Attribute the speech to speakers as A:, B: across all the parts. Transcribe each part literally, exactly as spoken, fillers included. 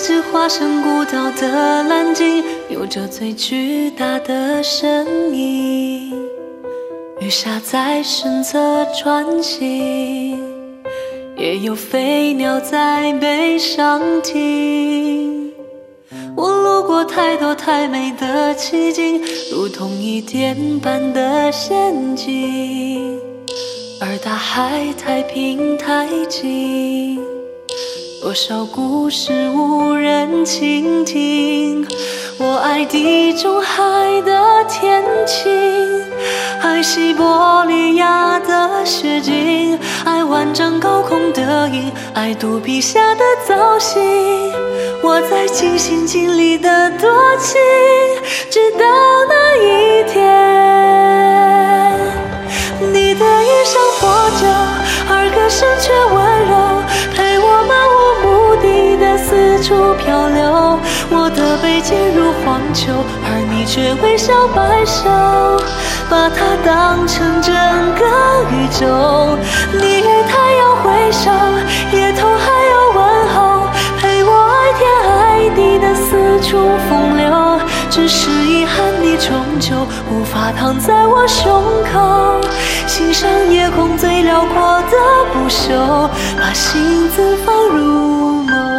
A: 只化身孤岛的蓝鲸，有着最巨大的身影。鱼虾在身侧穿行，也有飞鸟在背上停。我路过太多太美的奇景，如同一点般的陷阱，而大海太平太静，多少故事无人倾听。我爱地中海的天晴，爱西伯利亚的雪景，爱万丈高空的鹰，爱肚皮下的造型。我在尽心尽力的多情，直到那一天，你的衣裳破旧，而歌声却温柔，陪我漫无目的的四处漂流。我的背进入荒丘，而你却微笑摆手，把它当成整个宇宙。你与太阳挥手，夜头还有问候，陪我爱天爱地的四处风流。只是遗憾，你终究无法躺在我胸口，欣赏夜空最辽阔的不朽，把心字放入梦。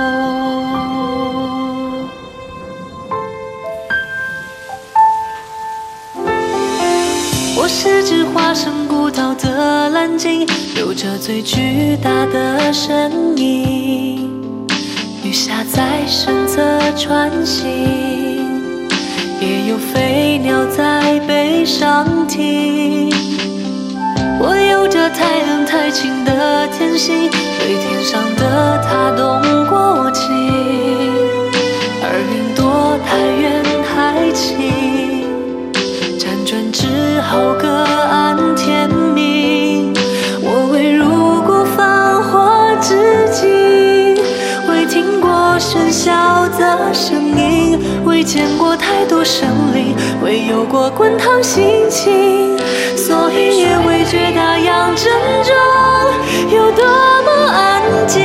A: 我是只化身孤岛的蓝鲸，有着最巨大的身影。鱼虾在身侧穿行，也有飞鸟在背上停。我有着太冷太清的天性，对天上的他动过情，而云朵太远太轻，辗转只好各安天命。我未入过繁华之境，未听过喧嚣的声音，未见过太多生灵，未有过滚烫心情，所以也未觉大洋正中有多么安静。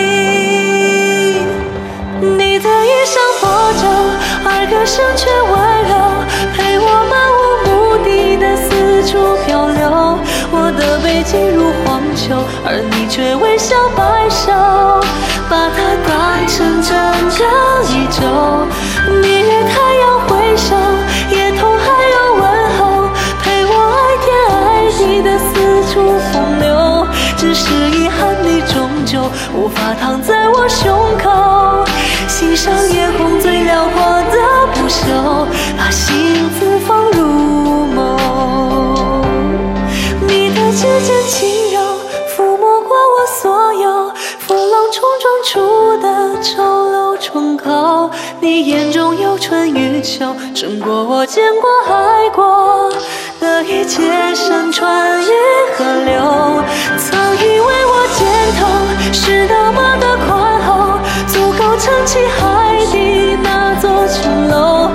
A: 你的衣裳破旧，而歌声却温柔，陪我漫无目的的四处漂流。我的背进入荒丘，而你却微笑摆手，把它当成整个宇宙。你与太阳挥手，夜头还有问候，陪我爱天爱地的四处风流。只是遗憾，你终究无法躺在我胸口，欣赏夜空最辽阔的不朽，把心字放入梦。你的指尖轻柔，抚摸过我所有风浪冲撞出的丑陋冲口。你眼中有春与秋，胜过我见过爱过的一切山川与河流。曾以为我肩头是那么的宽厚，足够撑起海底那座城楼。